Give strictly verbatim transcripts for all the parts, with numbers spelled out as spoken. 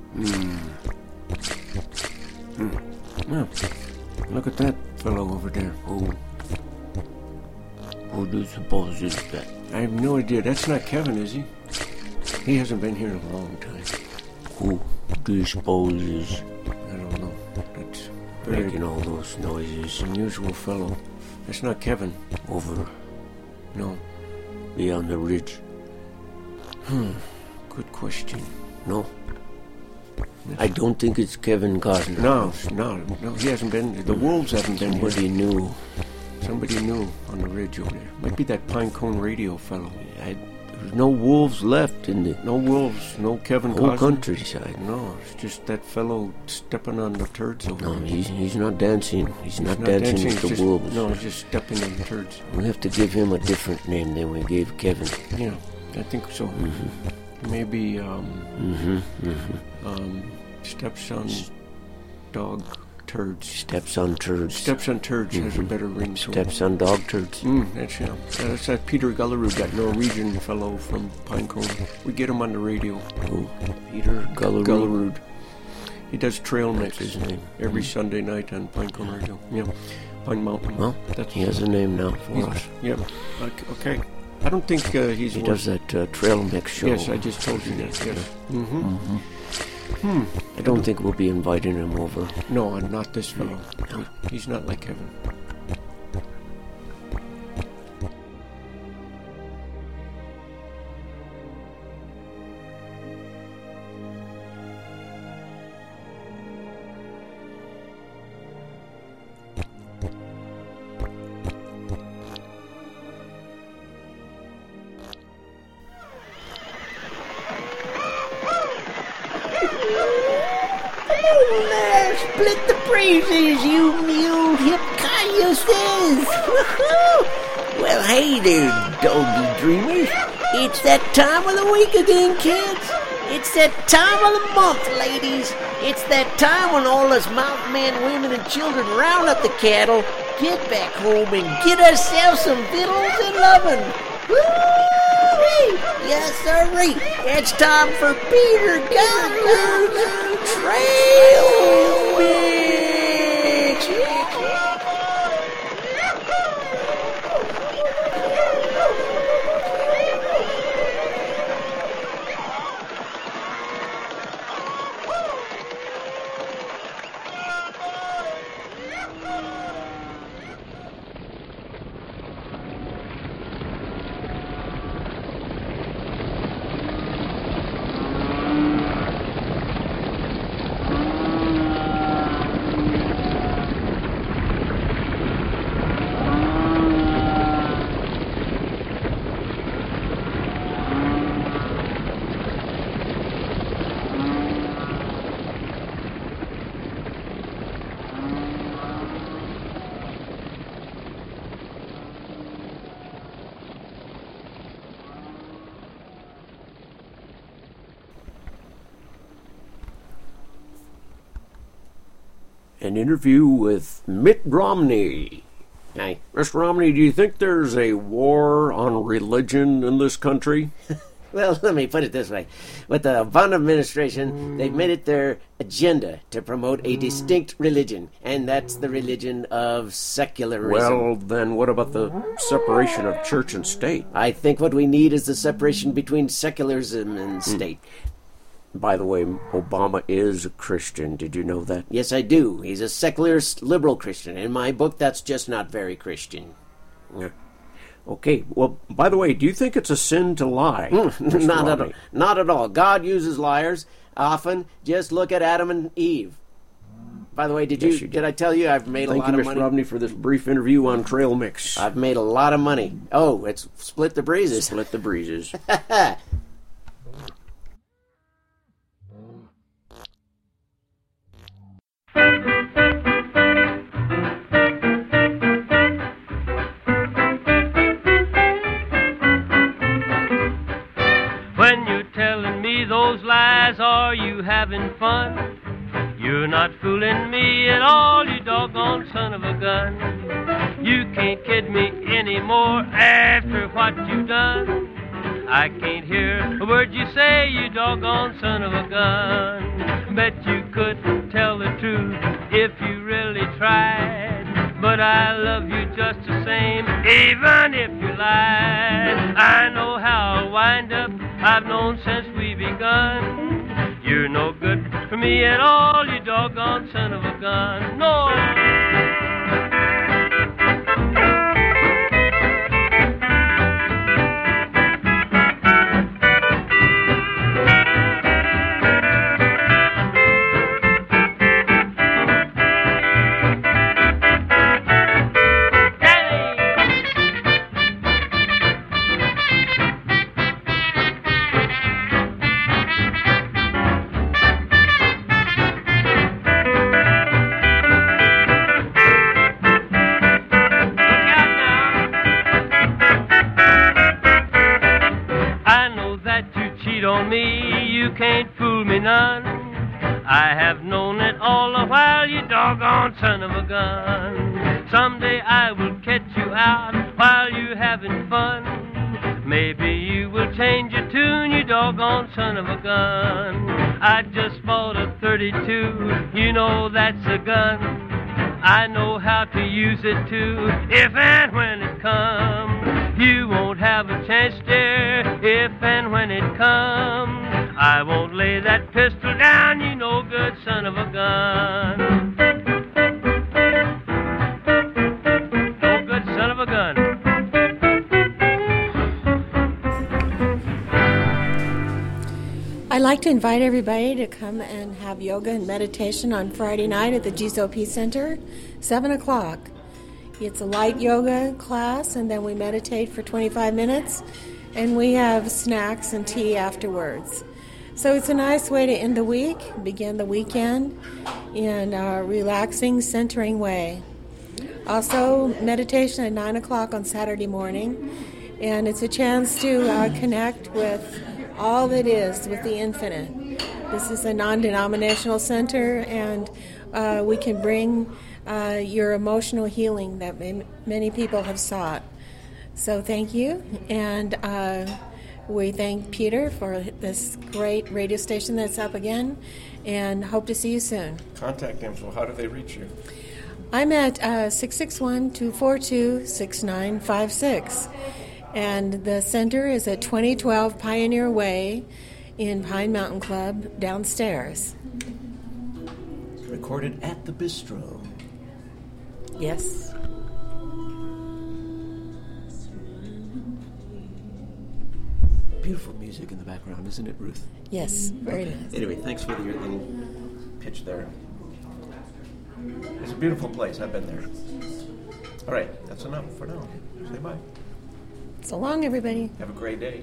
Hmm. Hmm. Well, look at that fellow over there. Who? Who do you suppose is that? I have no idea. That's not Kevin, is he? He hasn't been here in a long time. Who do you suppose is? I don't know. That's very making all those noises. Unusual fellow. That's not Kevin. Over. No. Beyond the ridge. Hmm. Good question. No. I don't think it's Kevin Costner. No, no, no. He hasn't been. The wolves haven't been Somebody here. knew. Somebody knew on the ridge over there. Might be that Pinecone Radio fellow. I, there's no wolves left in the No wolves. No Kevin whole Costner. countryside. No, it's just that fellow stepping on the turds over No, there. he's he's not dancing. He's, He's not, not dancing, dancing, with the just, wolves. No, he's just stepping on the turds. We have to give him a different name than we gave Kevin. Yeah, I think so. Mm-hmm. Maybe um, Mm-hmm. Mm-hmm. um, stepson dog turds. Steps on turds. Stepson turds has a better ring to it. Steps on dog turds. Mm, that's him. Uh, that's that Peter Gullerud, that Norwegian fellow from Pinecone. We get him on the radio. Who? Peter Gullerud. Gullerud. He does trail That's mix his name. every Sunday night on Pinecone Radio. Yeah, Pine Mountain. Well, that's he has a name now for he's- us. Yeah. Okay. okay. I don't think uh, he's. He worth- does that uh, trail mix show. Yes, I just told you that. Yes. Mm-hmm. Mm-hmm. Hmm. I don't think we'll be inviting him over. No, and not this fellow. He- He's not like Kevin. There, split the breezes, you mule hip cayuses! Woohoo! Well, hey there, doggy dreamers. It's that time of the week again, kids. It's that time of the month, ladies. It's that time when all us mountain men, women, and children round up the cattle, get back home, and get ourselves some victuals and lovin'. Woo-wee! Yes, sirree. It's time for Peter Gullerud's Trail Mix. An interview with Mitt Romney. Hi. Mister Romney, do you think there's a war on religion in this country? Well, let me put it this way. With the Obama administration, they've made it their agenda to promote a distinct religion, and that's the religion of secularism. Well, then what about the separation of church and state? I think what we need is the separation between secularism and state. By the way, Obama is a Christian. Did you know that? Yes, I do. He's a secularist liberal Christian. In my book, that's just not very Christian. Yeah. Okay, well, by the way, do you think it's a sin to lie? Mister Not at all. Romney? Not at all. God uses liars often. Just look at Adam and Eve. By the way, did Yes, you, you did. did I tell you I've made Thank a lot you, of Mister money? Romney, for this brief interview on Trail Mix. I've made a lot of money. Oh, it's split the breezes. Split the breezes. When you're telling me those lies, are you having fun? You're not fooling me at all, you doggone son of a gun. You can't kid me anymore after what you've done. I can't hear a word you say, you doggone son of a gun. Bet you could tell the truth if you really tried. But I love you just the same, even if you lied. I know how I'll wind up, I've known since we begun. You're no good for me at all, you doggone son of a gun. No. Can't fool me none. I have known it all the while, you doggone son of a gun. Someday I will catch you out while you're having fun. Maybe you will change your tune, you doggone son of a gun. I just bought a thirty-two, you know that's a gun. I know how to use it too, if and when it comes. You won't have a chance, dear, if and when it comes. I won't lay that pistol down, you no good son of a gun. No good son of a gun. I'd like to invite everybody to come and have yoga and meditation on Friday night at the G S O P Center, seven o'clock. It's a light yoga class, and then we meditate for twenty-five minutes, and we have snacks and tea afterwards. So it's a nice way to end the week, begin the weekend in a relaxing, centering way. Also, meditation at nine o'clock on Saturday morning, and it's a chance to uh, connect with all that is, with the infinite. This is a non-denominational center, and uh, we can bring uh, your emotional healing that may, many people have sought. So thank you, and uh, we thank Peter for this great radio station that's up again, and hope to see you soon. Contact info, how do they reach you? I'm at uh, six six one, two four two, six nine five six, and the center is at twenty twelve Pioneer Way in Pine Mountain Club downstairs. Recorded at the Bistro. Yes. Beautiful music in the background, isn't it, Ruth? Yes, very okay. nice. Anyway, thanks for your little pitch there. It's a beautiful place. I've been there. All right, that's enough for now. Say bye. So long, everybody. Have a great day.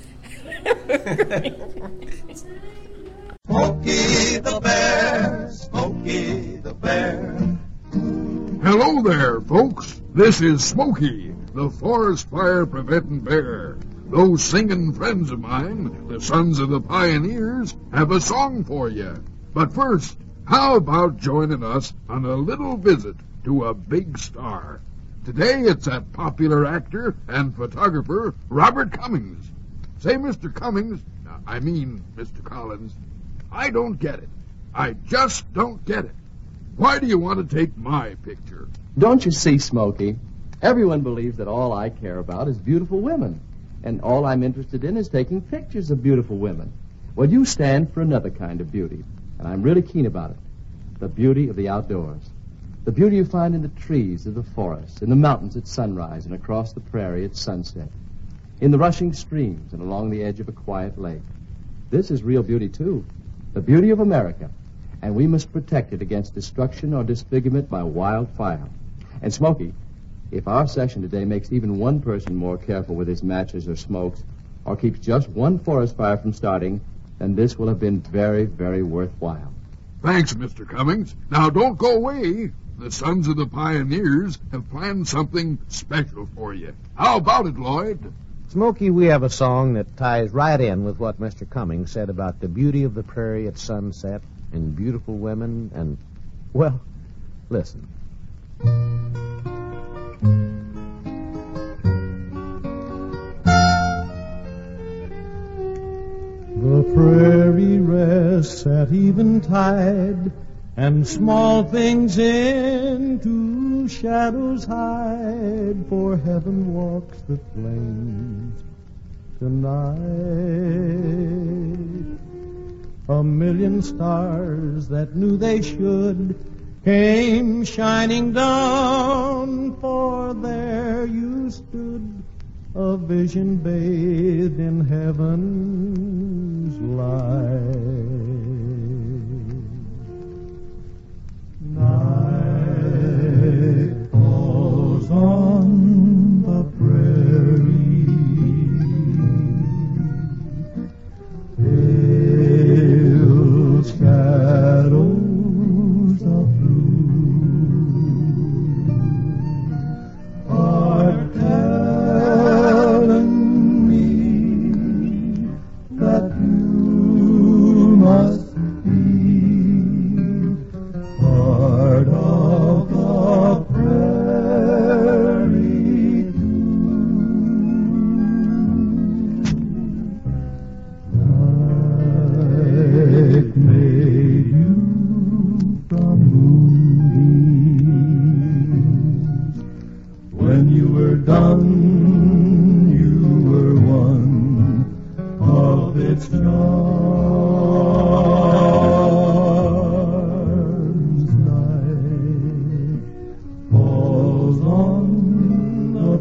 Smokey the Bear, Smokey the Bear. Hello there, folks. This is Smokey, the forest fire preventing bear. Those singing friends of mine, the Sons of the Pioneers, have a song for you. But first, how about joining us on a little visit to a big star? Today it's that popular actor and photographer, Robert Cummings. Say, Mister Cummings, I mean Mister Collins, I don't get it. I just don't get it. Why do you want to take my picture? Don't you see, Smokey? Everyone believes that all I care about is beautiful women. And all I'm interested in is taking pictures of beautiful women. Well, you stand for another kind of beauty, and I'm really keen about it. The beauty of the outdoors. The beauty you find in the trees of the forest, in the mountains at sunrise, and across the prairie at sunset. In the rushing streams and along the edge of a quiet lake. This is real beauty, too. The beauty of America. And we must protect it against destruction or disfigurement by wildfire. And, Smokey, if our session today makes even one person more careful with his matches or smokes, or keeps just one forest fire from starting, then this will have been very, very worthwhile. Thanks, Mister Cummings. Now, don't go away. The Sons of the Pioneers have planned something special for you. How about it, Lloyd? Smokey, we have a song that ties right in with what Mister Cummings said about the beauty of the prairie at sunset and beautiful women and, well, listen. The prairie rests set eventide, and small things into shadows hide, for heaven walks the plains tonight. A million stars that knew they should came shining down, for there you stood, a vision bathed in heaven's light. Night falls on the prairie, pale shadows of blue are telling me that you must be part of the prairie too. Night made you from moonbeams. When you were done, you were one of its charms. Night falls on the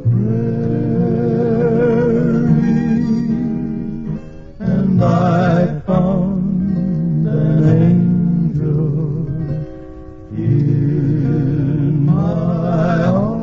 prairie, and I found an angel in my arms.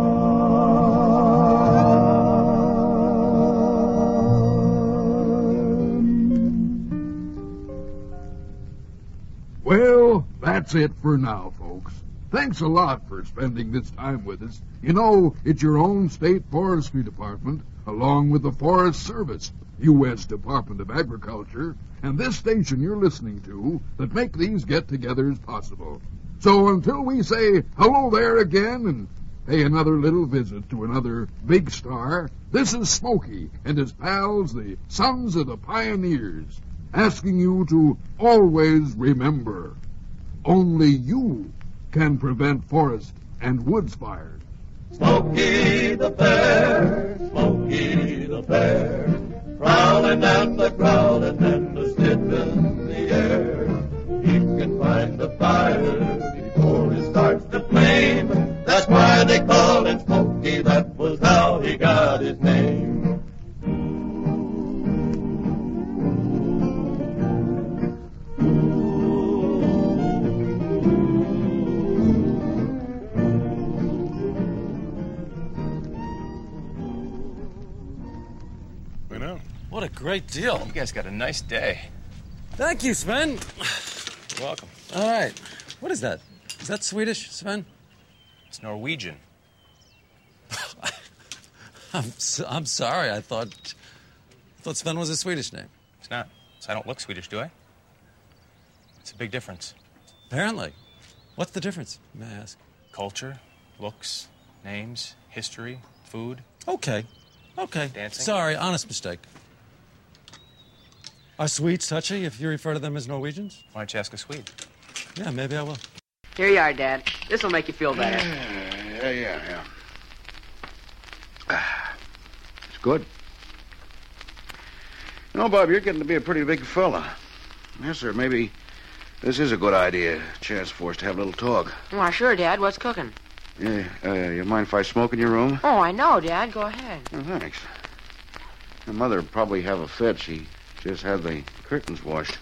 Well, that's it for now, folks. Thanks a lot for spending this time with us. You know, it's your own state forestry department, along with the Forest Service, U S Department of Agriculture, and this station you're listening to that make these get-togethers possible. So until we say hello there again and pay another little visit to another big star, this is Smokey and his pals, the Sons of the Pioneers, asking you to always remember, only you can prevent forest and woods fires. Smokey the Bear, Smokey the Bear, prowling and a growling and a sniffing the air. He can find the fire before it starts to flame. That's why they call him Smokey, that was how he got his name. What a great deal. You guys got a nice day. Thank you, Sven. You're welcome. All right. What is that? Is that Swedish, Sven? It's Norwegian. I'm so, I'm sorry. I thought I thought Sven was a Swedish name. It's not. So I don't look Swedish, do I? It's a big difference. Apparently. What's the difference, may I ask? Culture, looks, names, history, food. Okay. Okay. Dancing. Sorry, honest mistake. Are Swedes touchy if you refer to them as Norwegians? Why don't you ask a Swede? Yeah, maybe I will. Here you are, Dad. This'll make you feel better. Yeah, yeah, yeah. It's good. You know, Bob, you're getting to be a pretty big fella. Yes, sir, maybe this is a good idea. A chance for us to have a little talk. Why, sure, Dad. What's cooking? Yeah, uh, you mind if I smoke in your room? Oh, I know, Dad. Go ahead. Oh, thanks. Your mother would probably have a fit. She just had the curtains washed.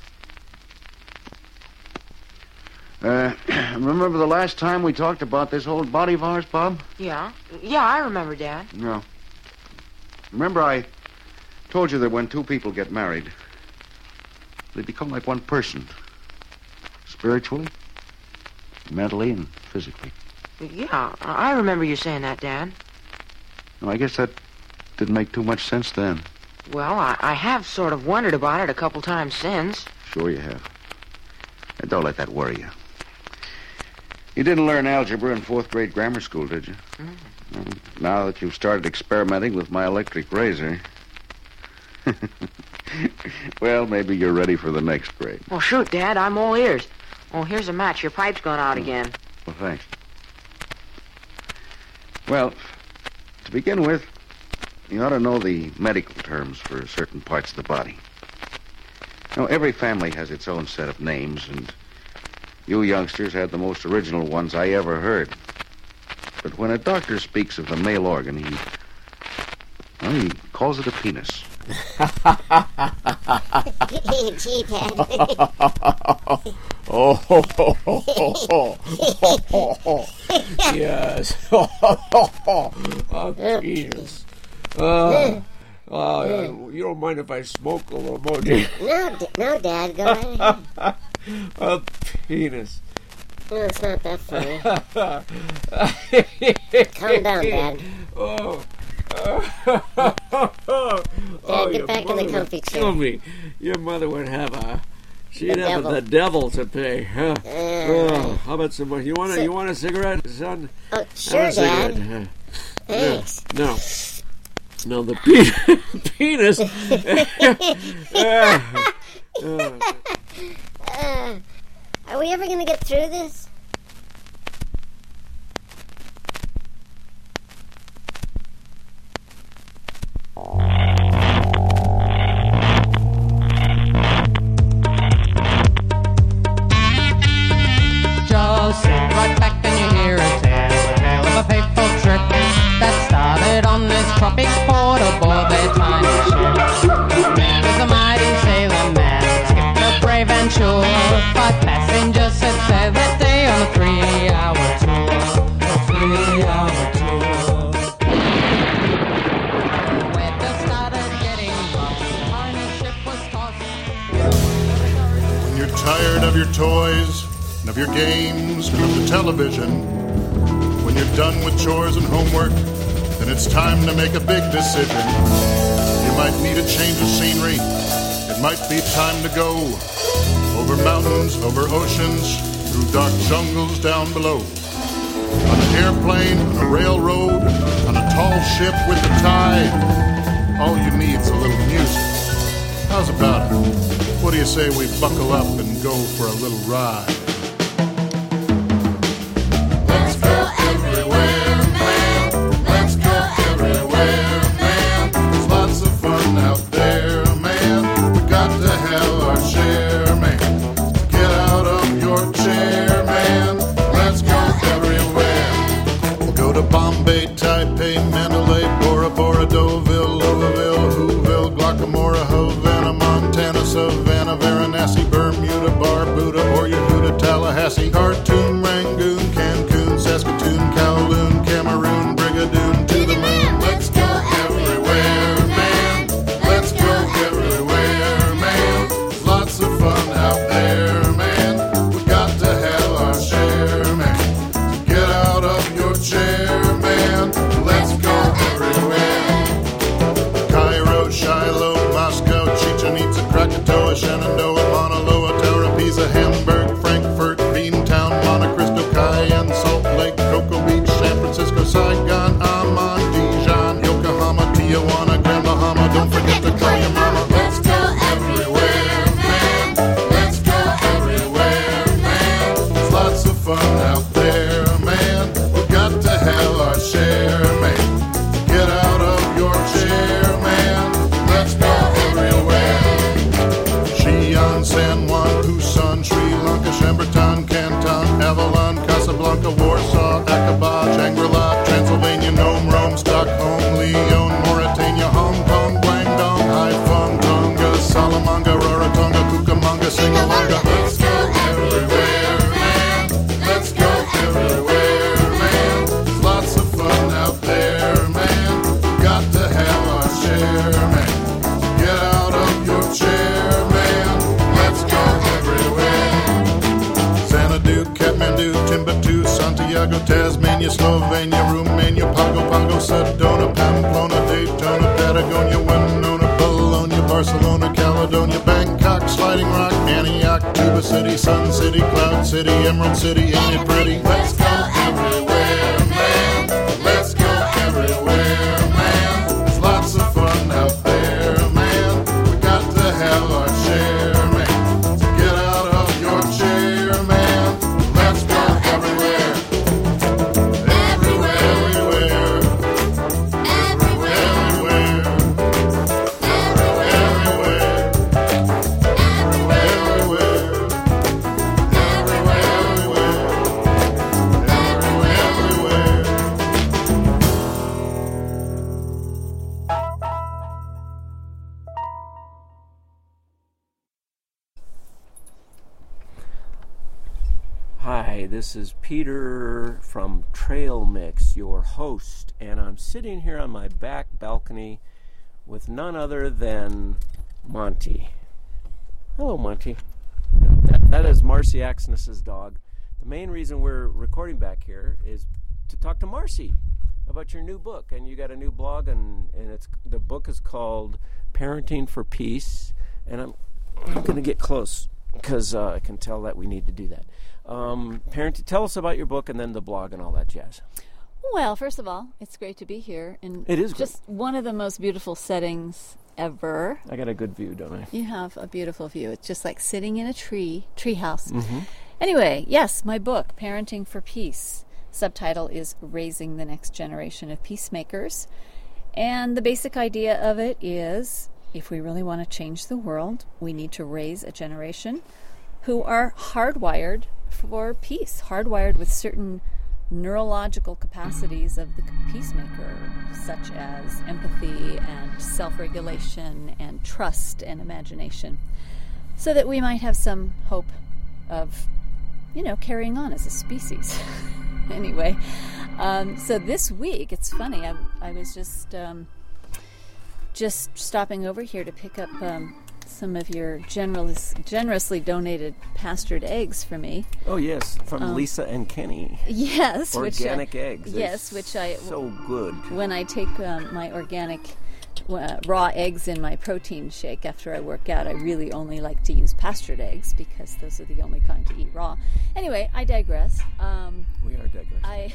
Uh, remember the last time we talked about this old body of ours, Bob? Yeah. Yeah, I remember, Dad. No. Remember I told you that when two people get married, they become like one person. Spiritually, mentally, and physically. Yeah, I remember you saying that, Dad. Well, I guess that didn't make too much sense then. Well, I, I have sort of wondered about it a couple times since. Sure you have. And don't let that worry you. You didn't learn algebra in fourth grade grammar school, did you? Mm. Well, now that you've started experimenting with my electric razor, Well, maybe you're ready for the next grade. Well, shoot, Dad. I'm all ears. Oh, here's a match. Your pipe's gone out again. Well, thanks. Well, to begin with, you ought to know the medical terms for certain parts of the body. Now, every family has its own set of names, and you youngsters had the most original ones I ever heard. But when a doctor speaks of the male organ, he, well, he calls it a penis. Gee, Dad. Oh, ho, ho, ho, ho, ho, ho. Yes. A penis. Uh, uh, you don't mind if I smoke a little more, do you? No, d- no, Dad, go ahead. A penis. No, it's not that funny. Calm down, Dad. Oh. Dad, get back in the comfy chair. Kill me. Your mother would have a... She'd The have devil. the devil to pay. Huh? Uh, Oh, how about some more? You want a, So- you want a cigarette, son? Oh, Have sure, a cigarette. Dad. Huh. Thanks. No. No, the pe- penis. uh, uh. Uh, are we ever going to get through this? Just sit right back and you hear a tale, a tale of a fateful trip that started on this tropic port aboard their tiny ship. There was a mighty sailor man, skipper brave and sure. Five passengers set sail that day on a three-hour tour. A three-hour tour. Weather started getting rough, the tiny ship was tossed. When you're tired of your toys and of your games and of the television, when you're done with chores and homework, then it's time to make a big decision. You might need a change of scenery. It might be time to go over mountains, over oceans, through dark jungles down below. On an airplane, on a railroad, on a tall ship with the tide, all you need's a little music. How's about it? What do you say we buckle up and go for a little ride? Let's go everywhere, man. Let's go everywhere, man. There's lots of fun out there, man. We got to have our share, man. Get out of your chair, man. Let's go everywhere. We'll go to Bombay, Taipei, Mandalay, Bora Bora, Deauville, Louisville, Whoville, Guacamora, Havana, Montana, Savannah, Varanasi, Bermuda, Barbuda, or Yehuda, Tallahassee, Khartoum, Rangoon, Cancun, Saskatoon, Kowloon, Cameroon, Brigadoon, to the moon. Let's go everywhere, man. Let's go everywhere, man. Lots of fun out there, man. We got to have our share, man. So get out of your chair, man. Let's go everywhere. Cairo, Shiloh, Moscow, Chichen Itza, Krakatoa, Shenandoah, Mauna Loa, Tara, Pisa, Hamburg, Frankfurt, Beantown, Monte Cristo, Cayenne, Salt Lake, Cocoa Beach, San Francisco, Saigon, Amman, Dijon, Yokohama, Tijuana, Grand Bahama. Don't forget to call your mama. Let's go everywhere, man. Let's go everywhere, man. There's lots of fun out there, man. We've got to have our share, man. Get out of your chair, man. Let's go everywhere. Xi'an, San Juan, Busan, Sri Lanka, Shemberton, Canton, Avalon, Casablanca, Warsaw, Aqaba, Shangri-La, Transylvania, Nome, Rome, Stockholm, Lyon, Mauritania, Hong Kong, Guangdong, Haiphong, Tonga, Salamanca, Rarotonga, Cucamonga, Singalonga. Let's go everywhere, man. Let's go everywhere, man. There's lots of fun out there, man. Got to have our share, man. Get out of your chair, man. Let's go everywhere. Xanadu, Kathmandu, Timbuktu, Santiago, Tasmania, Slovenia, Romania, Pago Pago, Sedona, Pamplona, Daytona, Patagonia, Winona, Bologna, Barcelona, Caledonia, Bangkok, Sliding Rock, Antioch, Tuba City, Sun City, Cloud City, Emerald City, ain't it pretty? Let's go everywhere, man. Let's go everywhere, man. There's lots of fun out there, man. Hi, this is Peter from Trail Mix, your host, and I'm sitting here on my back balcony with none other than Monty. Hello, Monty. That, that is Marcy Axness's dog. The main reason we're recording back here is to talk to Marcy about your new book, and you got a new blog, and, and it's the book is called Parenting for Peace, and I'm, I'm going to get close because uh, I can tell that we need to do that. Um, parent, tell us about your book and then the blog and all that jazz. Well, first of all, it's great to be here. And it is just great. One of the most beautiful settings ever. I got a good view, don't I? You have a beautiful view. It's just like sitting in a tree, tree house. Mm-hmm. Anyway, yes, my book, Parenting for Peace. Subtitle is Raising the Next Generation of Peacemakers. And the basic idea of it is, if we really want to change the world, we need to raise a generation who are hardwired for peace, hardwired with certain neurological capacities of the peacemaker, such as empathy and self-regulation and trust and imagination, so that we might have some hope of, you know, carrying on as a species. Anyway, um, so this week, it's funny, I, I was just um, just stopping over here to pick up um, some of your generous, generously donated pastured eggs for me. Oh, yes, from um, Lisa and Kenny. Yes. Organic which I, eggs. Yes, They're which I... So good. When I take um, my organic uh, raw eggs in my protein shake after I work out, I really only like to use pastured eggs because those are the only kind to eat raw. Anyway, I digress. Um, we are digressing. I...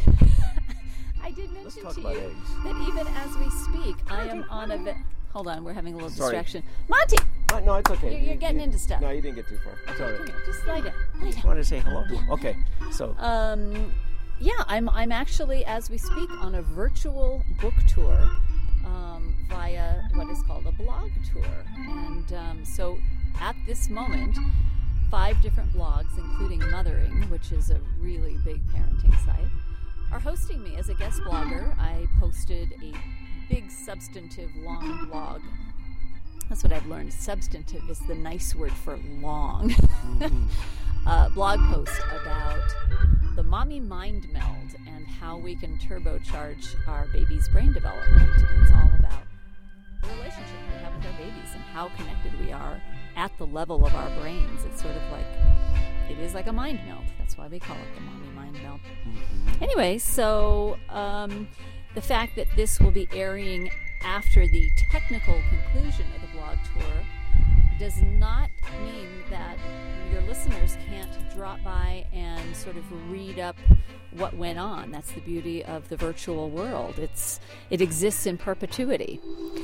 I did mention Let's talk to about you eggs. that even as we speak, I am on a... Vi- Hold on, we're having a little Sorry. distraction. Monty! Uh, no, it's okay. You're, you're You- getting you- into stuff. No, you didn't get too far. It's all right. Come here, just lie down. Lie I just down. wanted to say hello. Okay, so... Um, yeah, I'm I'm actually, as we speak, on a virtual book tour um, via what is called a blog tour. And um, so at this moment, five different blogs, including Mothering, which is a really big parenting site, are hosting me as a guest blogger. I posted a big substantive long blog. That's what I've learned. Substantive is the nice word for long. Mm-hmm. uh, blog post about the mommy mind meld and how we can turbocharge our baby's brain development. And it's all about the relationship we have with our babies and how connected we are at the level of our brains. It's sort of like, it is like a mind meld. That's why we call it the mommy mind meld. Mm-hmm. Anyway, so um, the fact that this will be airing after the technical conclusion of the blog tour does not mean that your listeners can't drop by and sort of read up what went on. That's the beauty of the virtual world. It's it exists in perpetuity.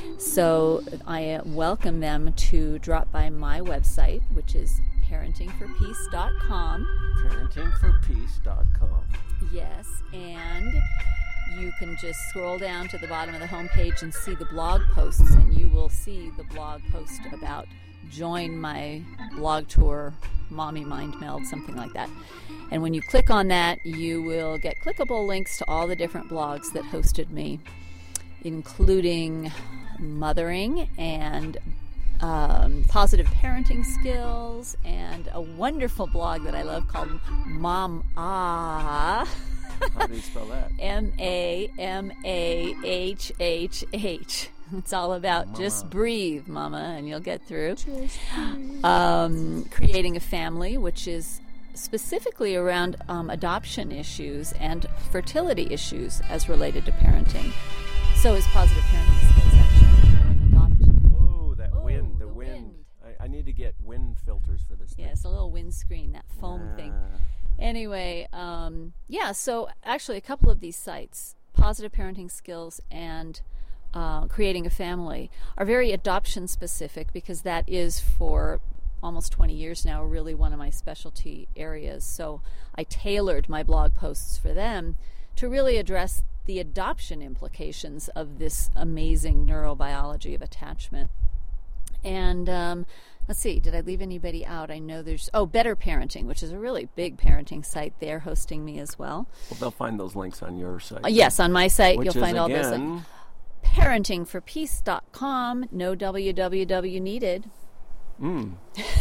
So I welcome them to drop by my website, which is parenting for peace dot com. parenting for peace dot com. Yes, and you can just scroll down to the bottom of the homepage and see the blog posts, and you will see the blog post about join my blog tour, Mommy Mind Meld, something like that. And when you click on that, you will get clickable links to all the different blogs that hosted me, including Mothering and um, Positive Parenting Skills, and a wonderful blog that I love called Mom Ah. How do you spell that? M A M A H H H. It's all about Mama. Just breathe, Mama, and you'll get through. Um, creating a family, which is specifically around um, adoption issues and fertility issues as related to parenting. So is Positive Parenting Skills, actually. Oh, that wind, the, wind. I, I need to get wind filters for this thing. Yeah, it's a little windscreen, that foam Yeah. thing. Anyway, um, yeah, so actually a couple of these sites, Positive Parenting Skills and uh, Creating a Family, are very adoption specific because that is for almost twenty years now really one of my specialty areas. So I tailored my blog posts for them to really address the adoption implications of this amazing neurobiology of attachment. And um, let's see, did I leave anybody out? I know there's, oh, Better Parenting, which is a really big parenting site. They're hosting me as well. Well, they'll find those links on your site. Uh, yes, on my site, Which you'll is, find all those. again, links. parenting for peace dot com, no W W W needed. Mm.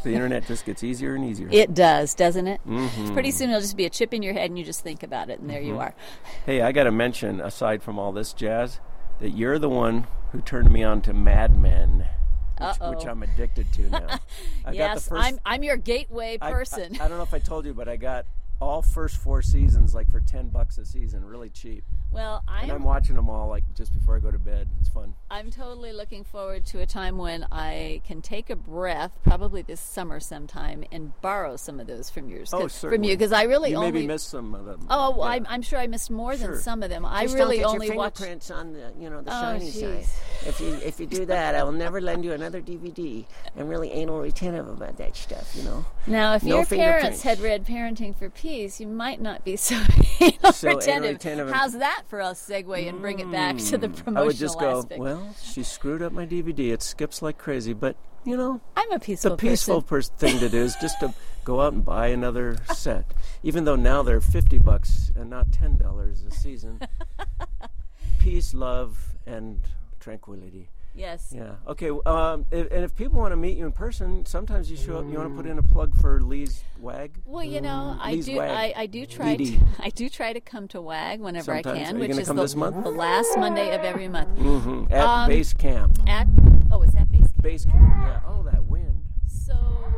The internet just gets easier and easier. It does, doesn't it? Mm-hmm. Pretty soon it'll just be a chip in your head and you just think about it, and there Mm-hmm. you are. Hey, I got to mention, aside from all this jazz, that you're the one who turned me on to Mad Men, which, which I'm addicted to now. I got the Yes, first, I'm I'm your gateway I- person. I, I don't know if I told you, but I got all first four seasons like for ten bucks a season, really cheap. Well, I and am I'm watching them all like just before I go to bed. It's fun. I'm totally looking forward to a time when I can take a breath, probably this summer sometime, and borrow some of those from yours. Oh, 'cause- certainly. from you, because I really you only maybe missed some of them. Oh, well, Yeah. I'm, I'm sure I missed more Sure. than some of them. I Just really don't get only your watched. fingerprints on the, you know, the Oh, shiny jeez. side. If you if you do that, I will never lend you another D V D. I'm really anal retentive about that stuff, you know. Now, if No your fingerprints. parents had read Parenting for Peace, you might not be so So retentive. retentive. How's that for a segue and bring it back to the promotional I would just go, aspect? well, she screwed up my D V D. It skips like crazy, but, you know, I'm a peaceful the peaceful person. pers- thing to do is just to go out and buy another set. Even though now they're fifty bucks and not ten dollars a season. Peace, love, and tranquility. Yes. Yeah. Okay. Um, if, and if people want to meet you in person, sometimes you show up. You want to put in a plug for Lee's Wag? Well, you know, I Lee's do. Wag. I, I do try. Lee To, Dee. I do try to come to WAG whenever I Sometimes. can, Are you which gonna is come the, this month? the last Monday of every month. Mm-hmm. At Um, base camp. At oh, is that base camp? Base camp. Yeah. Oh, that wind. So,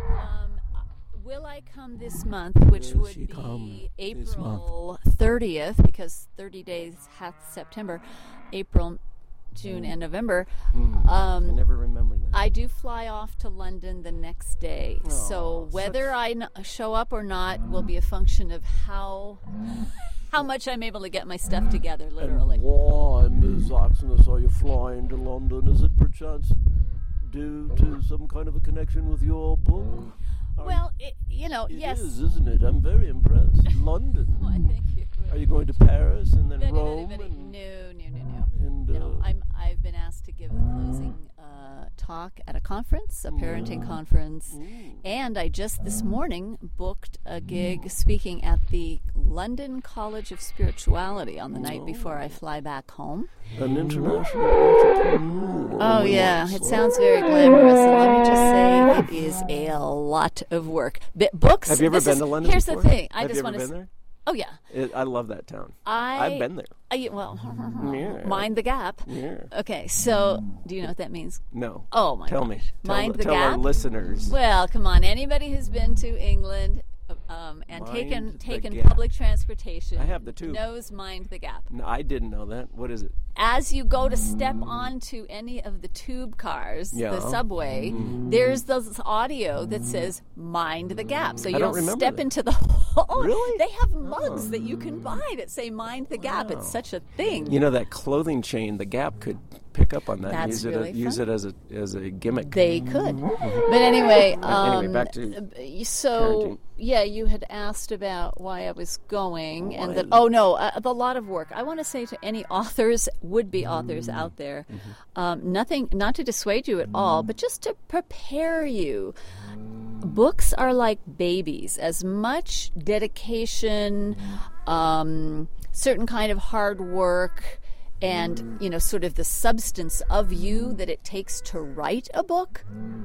um, will I come this month, which Will would she come be this April thirtieth, because thirty days half September, April, June, and November. Mm. Um, I never remembered that. I do fly off to London the next day, so Aw, whether I n- show up or not will be a function of how how much I'm able to get my stuff together, literally. And why, Miss Oxenus, are you flying to London? Is it perchance due to some kind of a connection with your book? Well, it, you know, It yes. is, isn't it? I'm very impressed. London. Why, thank you. Are you going to Paris and then Very, very, Rome? very- and, no, no, no, no. and, No, uh, I'm. I've been asked to give the closing uh, talk at a conference, a parenting conference, and I just this morning booked a gig speaking at the London College of Spirituality on the night before I fly back home. An international entrepreneur. Oh yeah, it sounds very glamorous, and let me just say it is a lot of work. But books. Have you ever this been is- to London Here's before? the thing. I Have just you ever want to. been there? Oh yeah. It, I love that town. I, I've been there. I, well, Yeah. mind the gap. Yeah. Okay, so do you know what that means? No. Oh my Tell gosh. me. Tell, Mind the tell our gap? listeners. Well, come on. Anybody who's been to England um, and Mind taken the taken gap. public transportation I have the tube. knows Mind the Gap. No, I didn't know that. What is it? As you go to step onto any of the tube cars, Yeah. the subway, there's this audio that says "Mind the Gap," so you I don't don't, remember step that. into the hole. Really? They have mugs that you can buy that say "Mind the Gap." It's such a thing. You know that clothing chain, the Gap could pick up on that. and That's use really it. Use fun. it as a as a gimmick. They could. But anyway, um, anyway, back to uh, so parenting. yeah, you had asked about why I was going, and Why- that oh no, uh, the lot of work. I want to say to any authors, would-be authors out there, um, nothing, not to dissuade you at all, but just to prepare you. Books are like babies. As much dedication, um, certain kind of hard work, and you know, sort of the substance of you that it takes to write a book,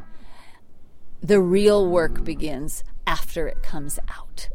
the real work begins after it comes out.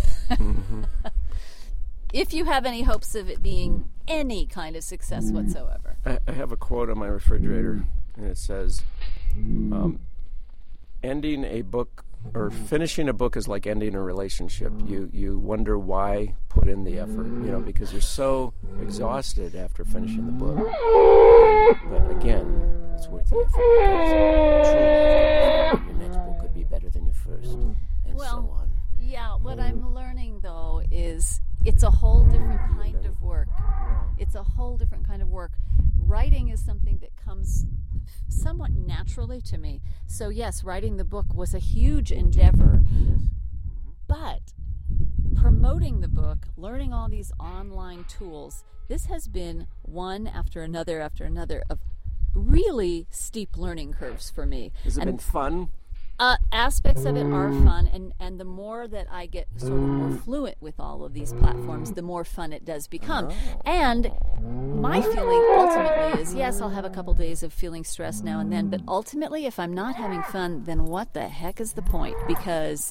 If you have any hopes of it being any kind of success whatsoever. I, I have a quote on my refrigerator, and it says, um, "Ending a book or finishing a book is like ending a relationship. You you wonder why put in the effort, you know, because you're so exhausted after finishing the book. But again, it's worth the effort because true love comes, your next book could be better than your first, and Well, so on." Yeah, what I'm learning though is it's a whole different kind of work. It's a whole different kind of work. Writing is something that comes somewhat naturally to me. So yes, writing the book was a huge endeavor. But promoting the book, learning all these online tools, this has been one after another after another of really steep learning curves for me. Has it And been fun? Uh, aspects of it are fun, and, and the more that I get sort of more fluent with all of these platforms, the more fun it does become. And my feeling ultimately is, yes, I'll have a couple days of feeling stressed now and then, but ultimately, if I'm not having fun, then what the heck is the point? Because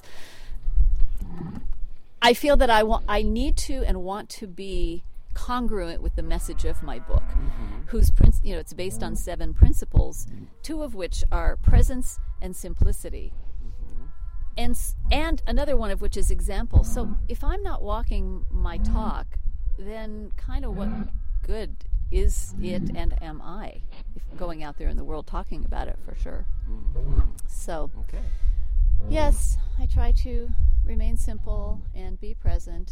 I feel that I want, I need to and want to be congruent with the message of my book, mm-hmm. whose princ- you know it's based on seven principles, two of which are presence and simplicity, mm-hmm. and and another one of which is example. So if I'm not walking my talk, then kind of what good is it, and am I, if going out there in the world talking about it for sure? Mm-hmm. So, okay. Yes, I try to remain simple and be present.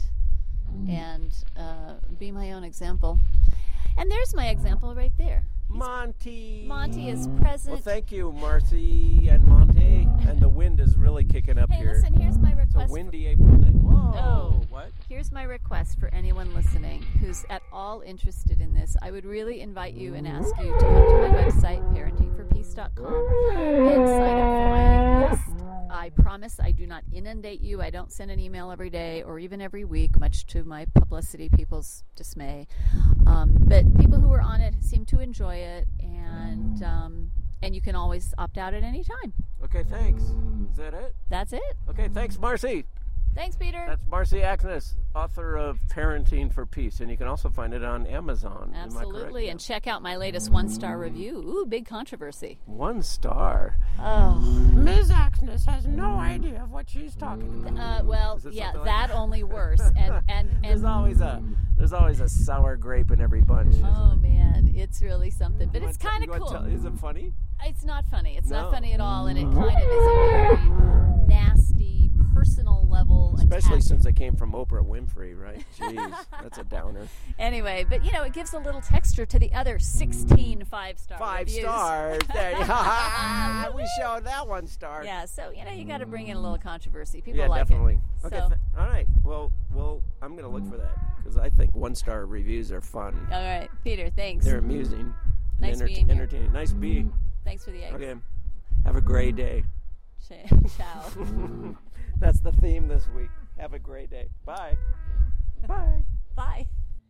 And uh, be my own example. And there's my example right there. He's, Monty. Monty is present. Well, thank you, Marcy and Monty. And the wind is really kicking up hey, here. Hey, listen, here's my request. It's a windy April day. Whoa, oh, what? Here's my request for anyone listening who's at all interested in this. I would really invite you and ask you to come to my website, parenting for peace dot com, and sign up for my list. I promise I do not inundate you. I don't send an email every day or even every week, much to my publicity people's dismay. Um, but people who are on it seem to enjoy it, and um, and you can always opt out at any time. Okay, thanks. Is that it? That's it. Okay, thanks, Marcy. Thanks, Peter. That's Marcy Ackness, author of Parenting for Peace, and you can also find it on Amazon. Absolutely, and check out my latest one-star review. Ooh, big controversy. One star. Oh, Miz Ackness has no idea of what she's talking about. Uh, well, yeah, like that that? only worse. And and, and there's always a there's always a sour grape in every bunch. Oh man, it's really something, but You it's want to- kind you of want cool. to tell- Is it funny? It's not funny. It's No. not funny at all, and it kind of is a very nasty, personal level. Especially attack. since it came from Oprah Winfrey, right? Jeez, that's a downer. Anyway, but you know, it gives a little texture to the other sixteen five-star Five reviews. stars. There you We showed that one star. Yeah, so you know, you got to bring in a little controversy. People yeah, like definitely. it. Okay, So, th- all right. Well, well, I'm gonna look for that because I think one star reviews are fun. all right, Peter. Thanks. They're amusing. and Nice enter- being here. entertaining. Nice being. Thanks for the eggs. Okay. Have a great day. Ciao. That's the theme this week. Have a great day. Bye. Bye. Bye.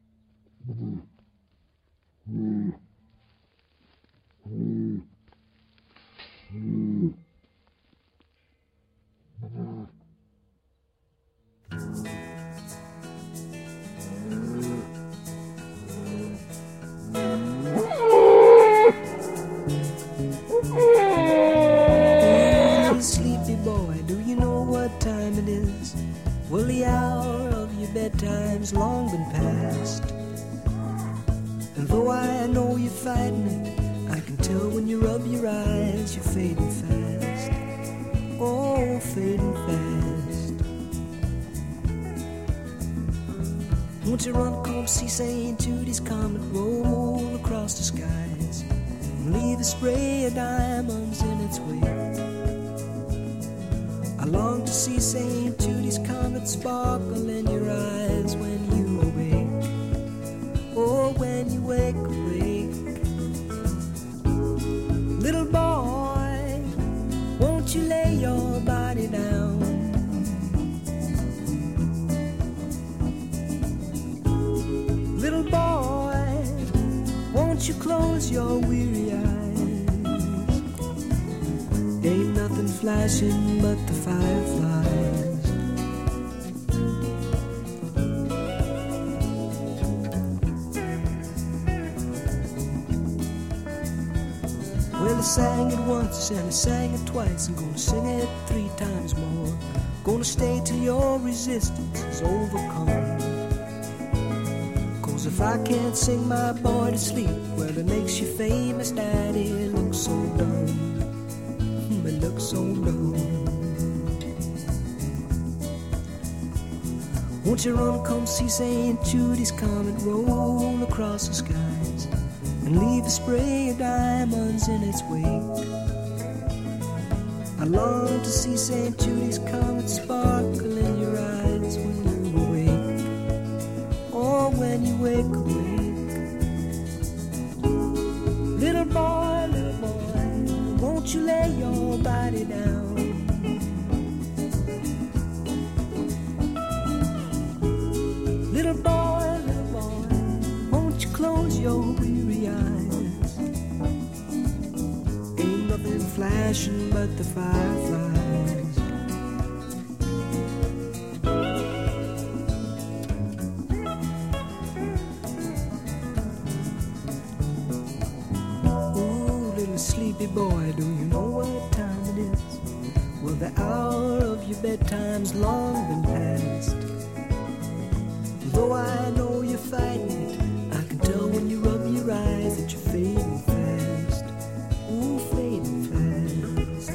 Hey, sleepy boy, do you know what time it is? Well, the hour of your bedtime's long been past. And though I know you're fighting it, I can tell when you rub your eyes, you're fading fast. Oh, fading fast. Won't you run, come see Saint Judy's comet roll across the skies and leave a spray of diamonds in its wake? I long to see Saint Judy's comet sparkle in your eyes when you awake. Oh, when you wake, awake. Little boy, won't you lay your body down? Little boy, won't you close your weary eyes? Ain't nothing flashing but the fireflies. Well, I sang it once and I sang it twice. I'm gonna sing it three times more. Gonna stay till your resistance is overcome. Cause if I can't sing my boy to sleep, well, it makes you famous, Daddy. It looks so dumb. Hmm, it looks so dumb. Won't you run, come see Saint Judy's comet roll across the skies and leave a spray of diamonds in its wake? I long to see Saint Judy's comet sparkle in your eyes when you awake. Or when you wake awake. Little boy, little boy, won't you lay your body down? your weary eyes. Ain't nothing flashing but the fireflies. Ooh, little sleepy boy, do you know what time it is? Well, the hour of your bedtime's long been past. Though I know you're fighting it, I can tell when you rub your eyes that you're fading fast. Ooh, fading fast.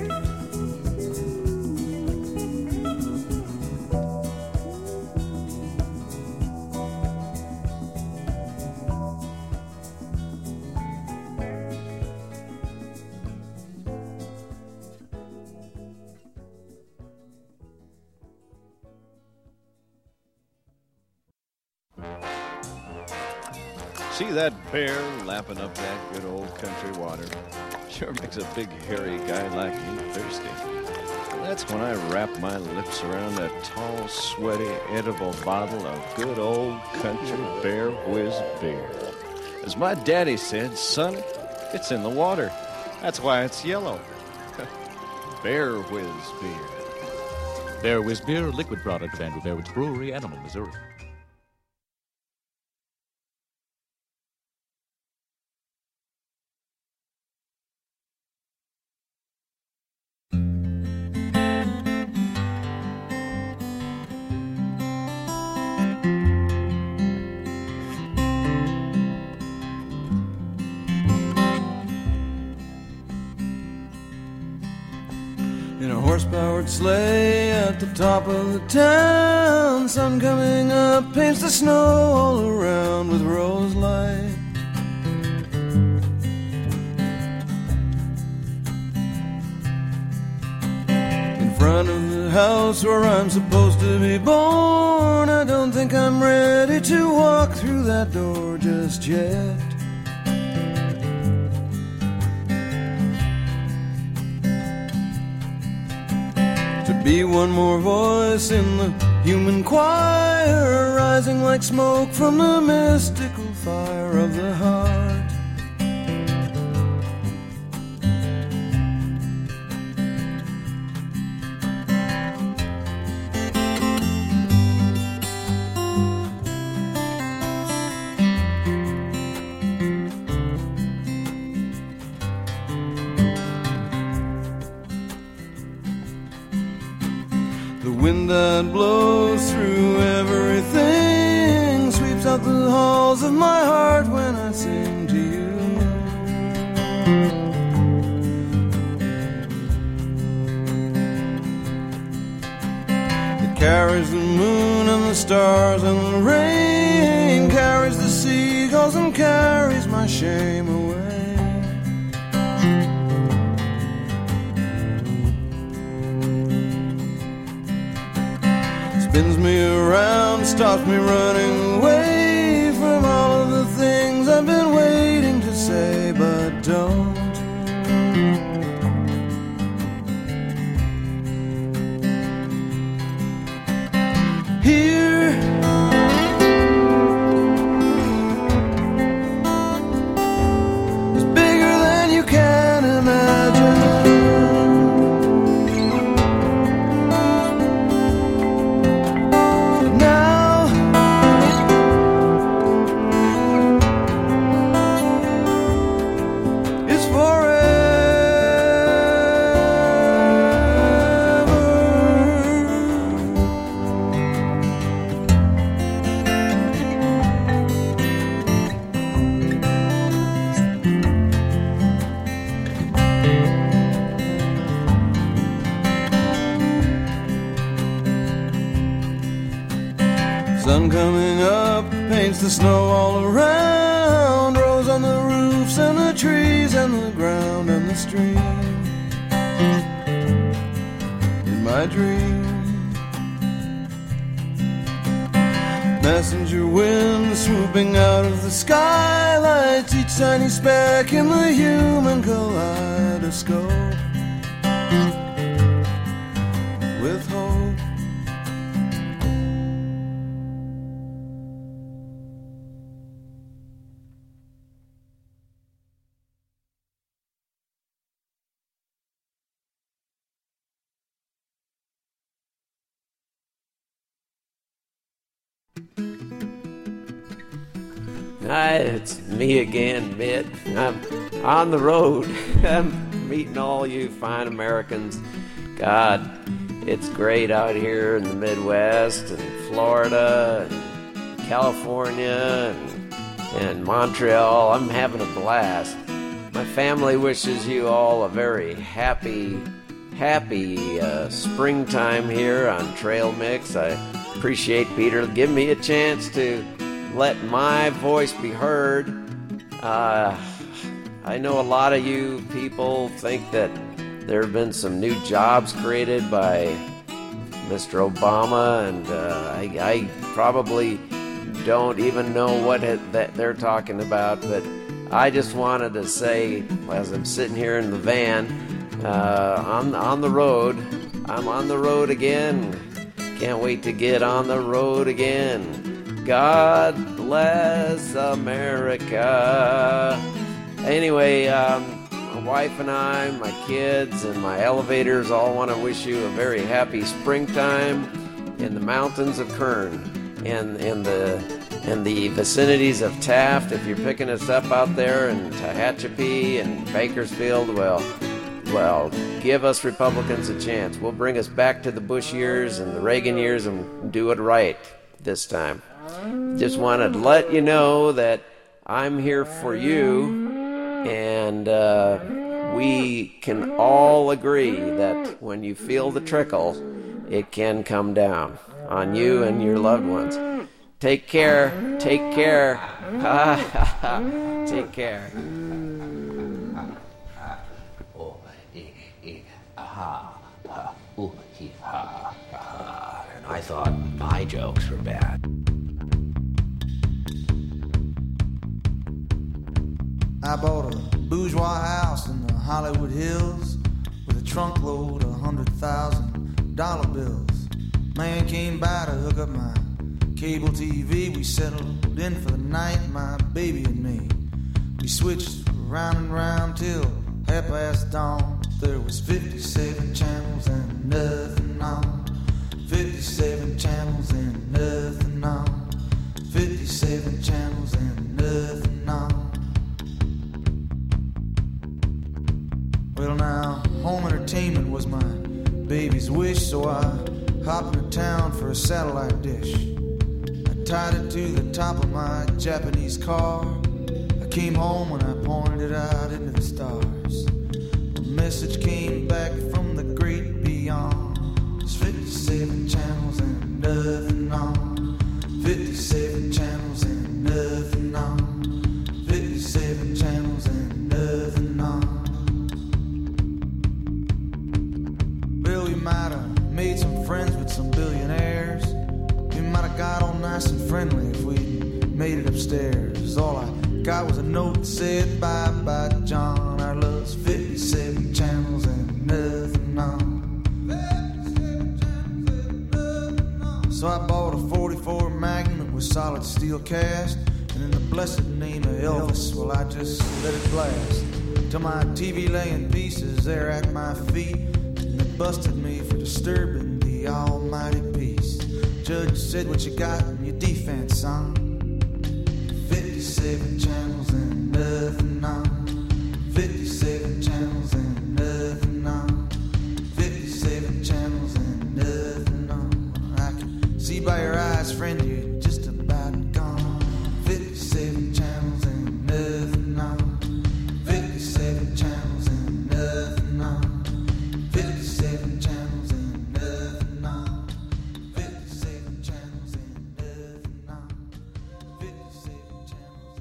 See that bear lapping up that good old country water? Sure makes a big hairy guy like me thirsty. That's when I wrap my lips around that tall, sweaty, edible bottle of good old country Bear Whiz beer. As my daddy said, son, it's in the water. That's why it's yellow. Bear Whiz beer. Bear Whiz beer, a liquid product of Andrew Bearwood's Brewery, Animal, Missouri. In a horse-powered sleigh at the top of the town, sun coming up paints the snow all around with rose light. In front of the house where I'm supposed to be born, I don't think I'm ready to walk through that door just yet. Be one more voice in the human choir, rising like smoke from the mystical fire of the heart. The wind that blows through everything sweeps out the halls of my heart when I sing to you. It carries the moon and the stars and the rain, carries the seagulls and carries my shame away. Spins me around, stops me running away from all of the things I've been waiting to say but don't. Here is bigger than you can imagine. Sun coming up paints the snow all around, rose on the roofs and the trees and the ground and the stream. In my dream, messenger wind swooping out of the skylights, each tiny speck in the human kaleidoscope. With hope. Hi, it's me again, Mitt. I'm on the road. I'm meeting all you fine Americans. God, it's great out here in the Midwest and Florida and California and, and Montreal. I'm having a blast. My family wishes you all a very happy, happy uh, springtime here on Trail Mix. I appreciate Peter giving me a chance to let my voice be heard. Uh, I know a lot of you people think that there have been some new jobs created by Mister Obama, and uh, I, I probably don't even know what it, that they're talking about, but I just wanted to say, as I'm sitting here in the van, uh, on, on the road, I'm on the road again. Can't wait to get on the road again. God bless America. Anyway, um, my wife and I, my kids, and my elevators all want to wish you a very happy springtime in the mountains of Kern and in the in the vicinities of Taft. If you're picking us up out there in Tehachapi and Bakersfield, well, well, give us Republicans a chance. We'll bring us back to the Bush years and the Reagan years and do it right this time. Just wanted to let you know that I'm here for you, and uh, we can all agree that when you feel the trickle, it can come down on you and your loved ones. Take care. Take care. Take care. And I thought my jokes were bad. I bought a bourgeois house in the Hollywood Hills with a trunk load of hundred thousand dollar bills. Man came by to hook up my cable T V. We settled in for the night, my baby and me. We switched round and round till half past dawn. There was fifty-seven channels and nothing on. fifty-seven channels and nothing on. fifty-seven channels and nothing on. Well now, home entertainment was my baby's wish, so I hopped into town for a satellite dish. I tied it to the top of my Japanese car. I came home and I pointed it out into the stars. A message came back from the great beyond. There's fifty-seven channels and nothing on. fifty-seven channels and nothing on. fifty-seven channels and nothing on. Well, we might have made some friends with some billionaires. We might have got all nice and friendly if we made it upstairs. All I got was a note that said, bye bye John, our love's fifty-seven channels and nothing on. So I bought a forty-four Magnum with solid steel cast, and in the blessed name of Elvis, well, I just let it blast till my T V lay in pieces there at my feet, and they busted me for disturbing the almighty peace. Judge said, what you got in your defense, son? fifty-seven channels and nothing on. fifty-seven channels and nothing on. fifty-seven channels and nothing on. I can see by your eyes, friend, you're just about gone. fifty-seven channels and nothing on. fifty-seven channels and nothing on. fifty-seven channels and nothing on. fifty-seven channels and nothing on. fifty-seven channels.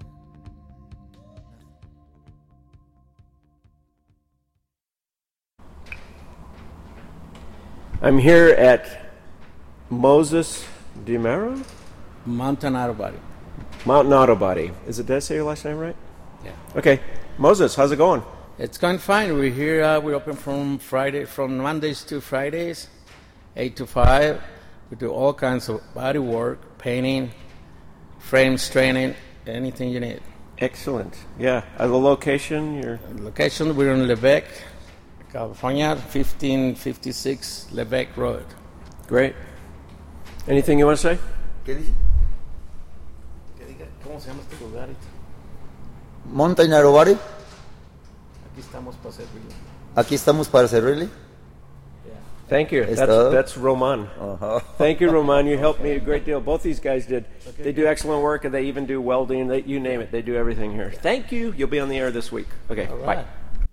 I'm here at Moses DiMero? Mountain Auto Body. Mountain Auto Body. Is it, did I say your last name right? Yeah. Okay. Moses, how's it going? It's going fine. We're here. Uh, we're open from Friday, from Mondays to Fridays, eight to five. We do all kinds of body work, painting, frame straightening, anything you need. Excellent. Yeah. Uh, the location? Your location? We're in Lebec, California, fifteen fifty-six Lebec Road. Great. Anything you want to say? ¿Qué dice? ¿Qué diga? ¿Cómo ¿Cómo se llama este lugar? Mountain Aerobatic. Aquí estamos para servirle. Aquí estamos para servirle. Thank you. Es That's, todo. that's Roman. Uh-huh. Thank you, Roman. You helped me a great deal. Both these guys did. They do excellent work, and they even do welding. They, you name it, they do everything here. Thank you. You'll be on the air this week. Okay, All bye. right.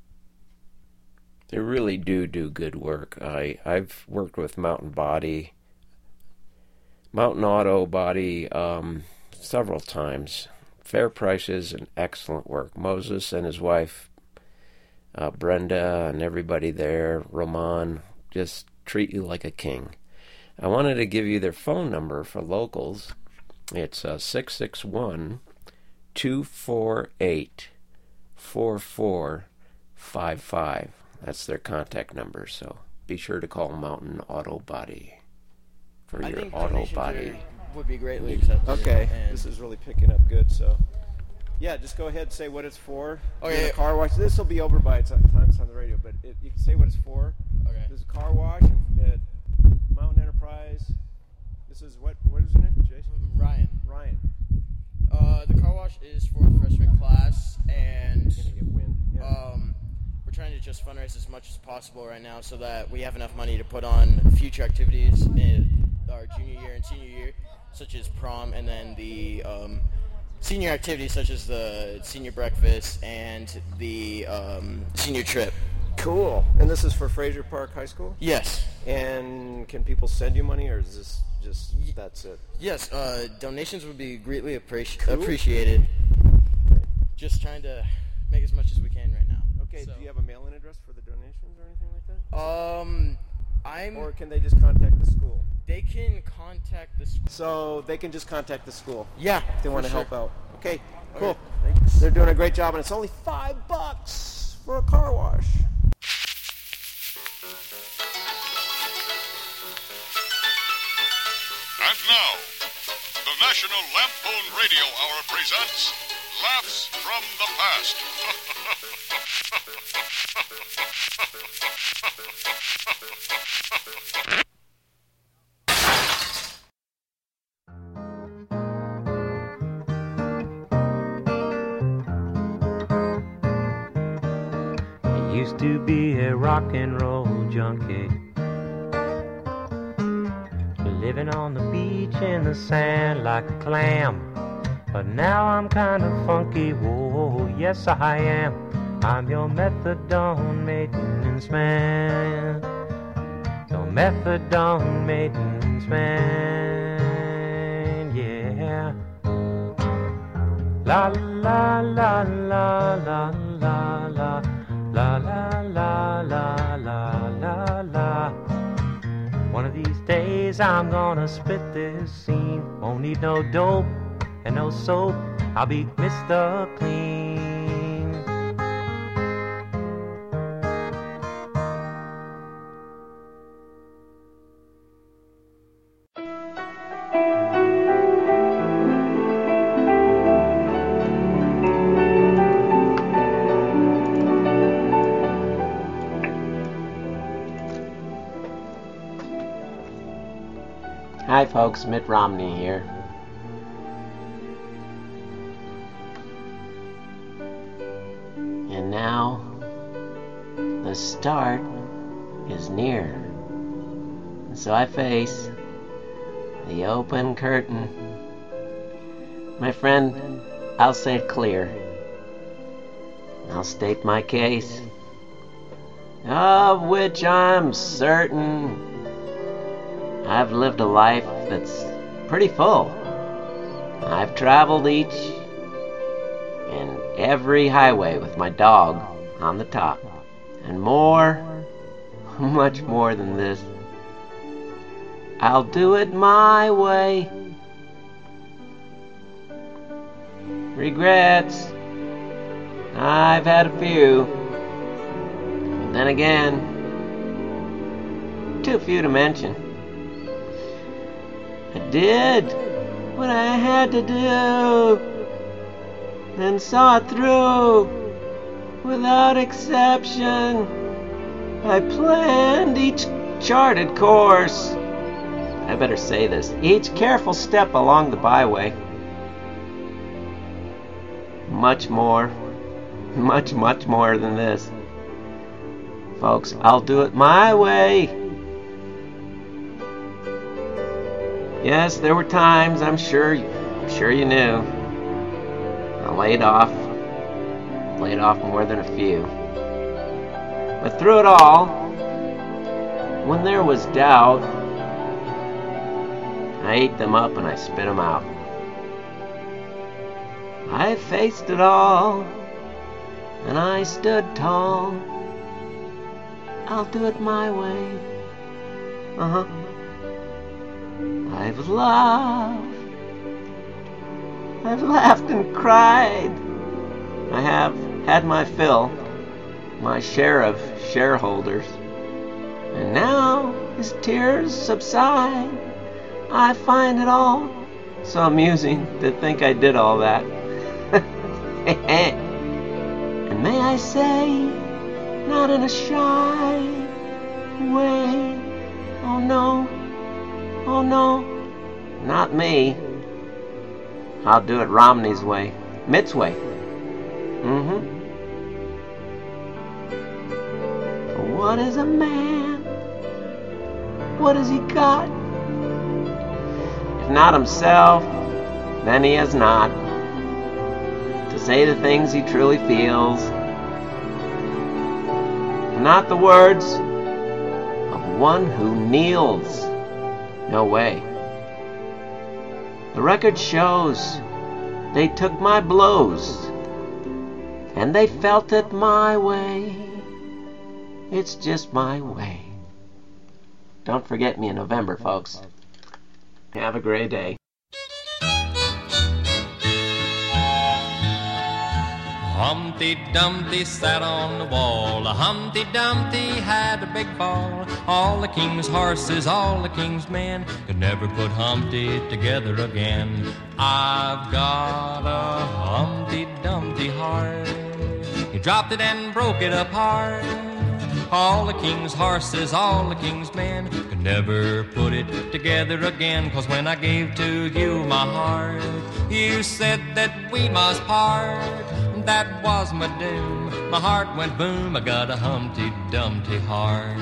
They really do do good work. I, I've worked with Mountain Body, Mountain Auto Body um, several times. Fair prices and excellent work. Moses and his wife, uh, Brenda, and everybody there, Roman, just treat you like a king. I wanted to give you their phone number for locals. It's uh, six six one, two four eight, four four five five. That's their contact number, so be sure to call Mountain Auto Body for I your think auto donations body. are- would be greatly accepted. Okay, and- this is really picking up good, so... Yeah, just go ahead and say what it's for. Okay. Doing a car wash. This will be over by the time it's on the radio, but it, you can say what it's for. Okay. This is a car wash at Mountain Enterprise. This is what? What is his name? Jason? Ryan. Ryan. Uh, the car wash is for the freshman class, and Gonna get wind. Yeah. um, we're trying to just fundraise as much as possible right now so that we have enough money to put on future activities in our junior year and senior year, such as prom, and then the um, senior activities such as the senior breakfast and the um, senior trip. Cool. And this is for Fraser Park High School? Yes. And can people send you money, or is this just that's it? Yes, uh, donations would be greatly appreci- Cool. appreciated. Just trying to make as much as we can right now. Okay. So- Do you have a mailing address for the donations or anything like that? Um, I'm. Or can they just contact the school? They can contact the school. So they can just contact the school. Yeah, if they for want to sure. help out. Okay, cool. Okay, thanks. They're doing a great job, and it's only five bucks for a car wash. And now, the National Lampoon Radio Hour presents Laughs from the Past. I used to be a rock and roll junkie, living on the beach in the sand like a clam. But now I'm kind of funky, whoa, yes I am. I'm your methadone maintenance man, your methadone maintenance man, yeah. La la la la la la la la la la la la la la. One of these days I'm gonna split this scene. Won't need no dope and no soap. I'll be Mister Clean. Hi folks, Mitt Romney here. And now, the start is near. So I face the open curtain. My friend, I'll say it clear. I'll state my case, of which I'm certain. I've lived a life that's pretty full. I've traveled each and every highway with my dog on the top. And more, much more than this. I'll do it my way. Regrets, I've had a few. But then again, too few to mention. I did what I had to do, then saw it through without exception. I planned each charted course. I better say this, each careful step along the byway. much more, much, much more than this. Folks, I'll do it my way. Yes, there were times, I'm sure, I'm sure you knew. I laid off, laid off more than a few. But through it all, when there was doubt, I ate them up and I spit them out. I faced it all, and I stood tall. I'll do it my way. Uh-huh. I've loved. I've laughed and cried. I have had my fill, my share of shareholders. And now, as tears subside, I find it all so amusing to think I did all that. And may I say, not in a shy way. Oh no, oh no, not me. I'll do it Romney's way, Mitt's way. Mm-hmm. What is a man? What has he got? If not himself, then he has not. To say the things he truly feels. Not the words of one who kneels. No way. The record shows they took my blows and they felt it my way. It's just my way. Don't forget me in November, folks. Have a great day. Humpty Dumpty sat on the wall. Humpty Dumpty had a big fall. All the king's horses, all the king's men could never put Humpty together again. I've got a Humpty Dumpty heart. He dropped it and broke it apart. All the king's horses, all the king's men could never put it together again. 'Cause when I gave to you my heart, you said that we must part. That was my doom. My heart went boom. I got a Humpty Dumpty heart.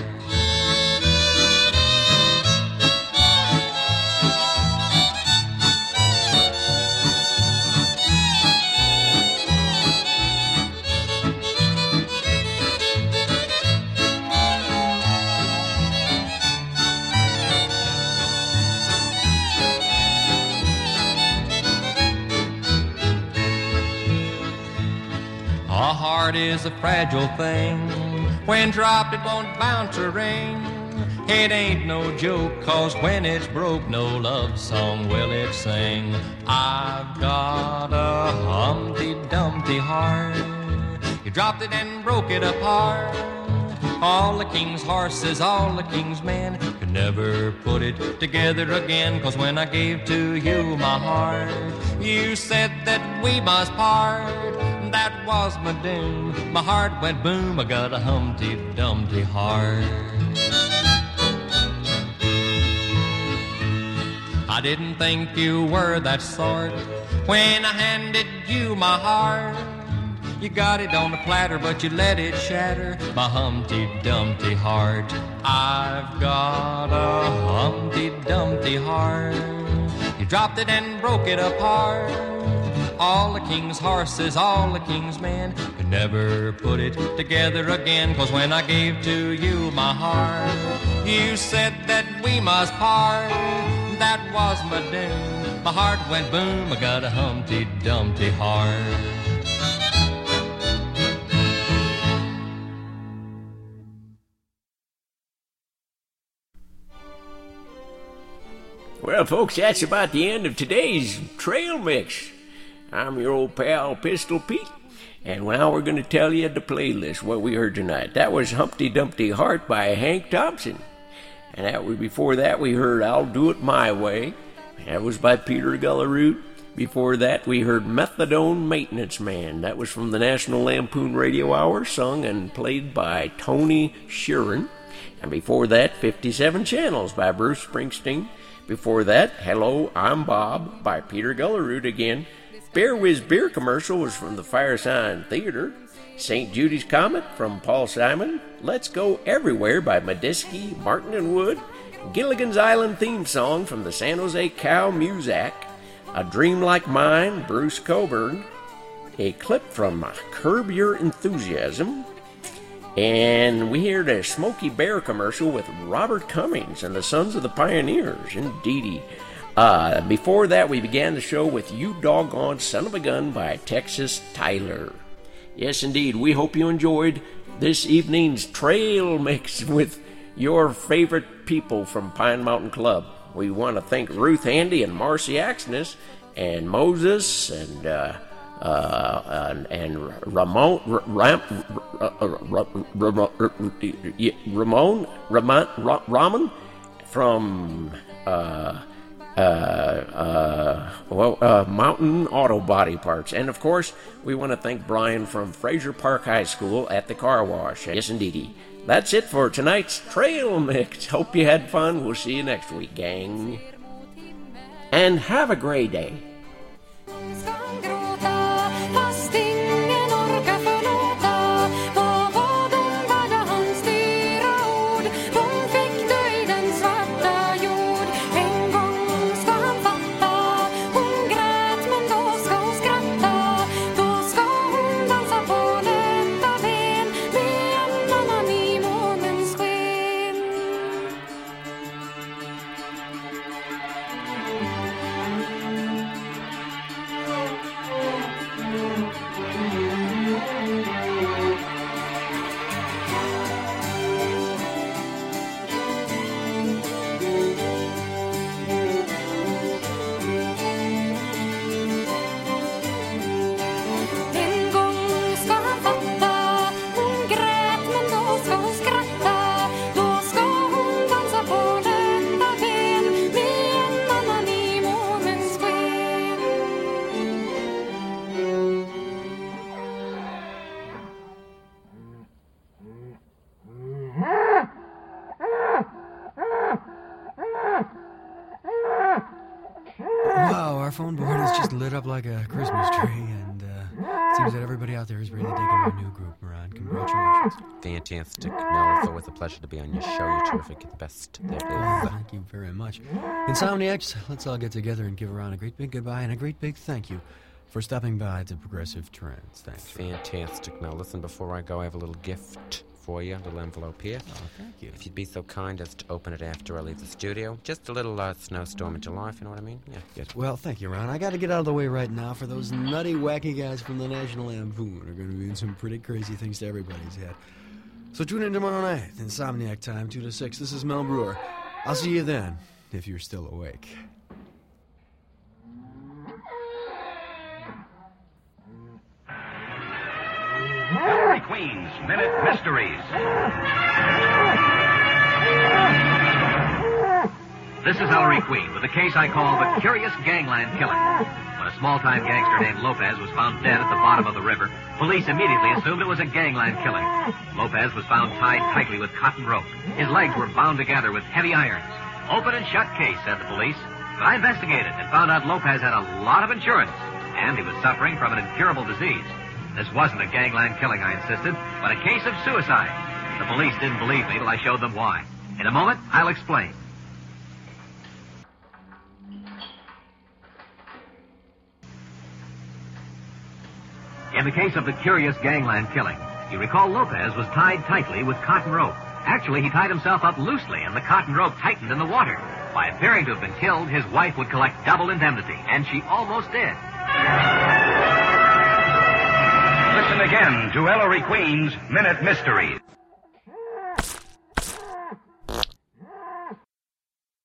A heart is a fragile thing. When dropped it won't bounce or ring. It ain't no joke, 'cause when it's broke, no love song will it sing. I've got a Humpty Dumpty heart. You dropped it and broke it apart. All the king's horses, all the king's men could never put it together again. 'Cause when I gave to you my heart, you said that we must part. That was my doom. My heart went boom. I got a Humpty Dumpty heart. I didn't think you were that sort when I handed you my heart. You got it on a platter, but you let it shatter my Humpty Dumpty heart. I've got a Humpty Dumpty heart. You dropped it and broke it apart. All the king's horses, all the king's men could never put it together again. 'Cause when I gave to you my heart, you said that we must part. That was my doom. My heart went boom. I got a Humpty Dumpty heart. Well, folks, that's about the end of today's Trail Mix. I'm your old pal, Pistol Pete, and now we're going to tell you the playlist, what we heard tonight. That was Humpty Dumpty Heart by Hank Thompson. And that was, before that, we heard I'll Do It My Way. That was by Peter Gulleroot. Before that, we heard Methadone Maintenance Man. That was from the National Lampoon Radio Hour, sung and played by Tony Sheeran. And before that, fifty-seven Channels by Bruce Springsteen. Before that, Hello, I'm Bob by Peter Gulleroot again. Bear Whiz Beer commercial was from the Firesign Theater. Saint Judy's Comet from Paul Simon. Let's Go Everywhere by Medeski, Martin and Wood. Gilligan's Island theme song from the San Jose Cow Muzak. A Dream Like Mine, Bruce Coburn. A clip from Curb Your Enthusiasm. And we heard a Smokey Bear commercial with Robert Cummings and the Sons of the Pioneers. Indeedy. Uh, before that, we began the show with You Doggone Son of a Gun by Texas Tyler. Yes, indeed. We hope you enjoyed this evening's trail mix with your favorite people from Pine Mountain Club. We want to thank Ruth Handy and Marcy Axness and Moses and uh, uh, and, and Ramon Ram, Ramon Ramon Ramon from uh, uh, uh, well uh, Mountain Auto Body Parts, and of course we want to thank Brian from Fraser Park High School at the car wash. Yes, indeedy. That's it for tonight's Trail Mix. Hope you had fun. We'll see you next week, gang. And have a great day. Like a Christmas tree, and uh, it seems that everybody out there is really digging our new group, Moran. Congratulations. Fantastic, Mel. It's always a pleasure to be on your show. You're terrific. You're the best there is. Oh, thank you very much. Insomniacs, let's all get together and give Ron a great big goodbye and a great big thank you for stopping by to Progressive Trends. Thanks. Fantastic, Mel. Listen, before I go, I have a little gift for you, a little envelope here. Oh, thank you. If you'd be so kind as to open it after I leave the studio. Just a little uh, snowstorm in July, if you know what I mean. Yeah, good. Well, thank you, Ron. I got to get out of the way right now, for those nutty, wacky guys from the National Lampoon are going to be doing some pretty crazy things to everybody's head. So tune in tomorrow night, Insomniac Time, two to six. This is Mel Brewer. I'll see you then, if you're still awake. Ellery Queen's Minute Mysteries. This is Ellery Queen with a case I call the Curious Gangland Killing. When a small-time gangster named Lopez was found dead at the bottom of the river, police immediately assumed it was a gangland killing. Lopez was found tied tightly with cotton rope. His legs were bound together with heavy irons. Open and shut case, said the police. But I investigated and found out Lopez had a lot of insurance, and he was suffering from an incurable disease. This wasn't a gangland killing, I insisted, but a case of suicide. The police didn't believe me till I showed them why. In a moment, I'll explain. In the case of the Curious Gangland Killing, you recall Lopez was tied tightly with cotton rope. Actually, he tied himself up loosely, and the cotton rope tightened in the water. By appearing to have been killed, his wife would collect double indemnity, and she almost did. Listen again to Ellery Queen's Minute Mysteries.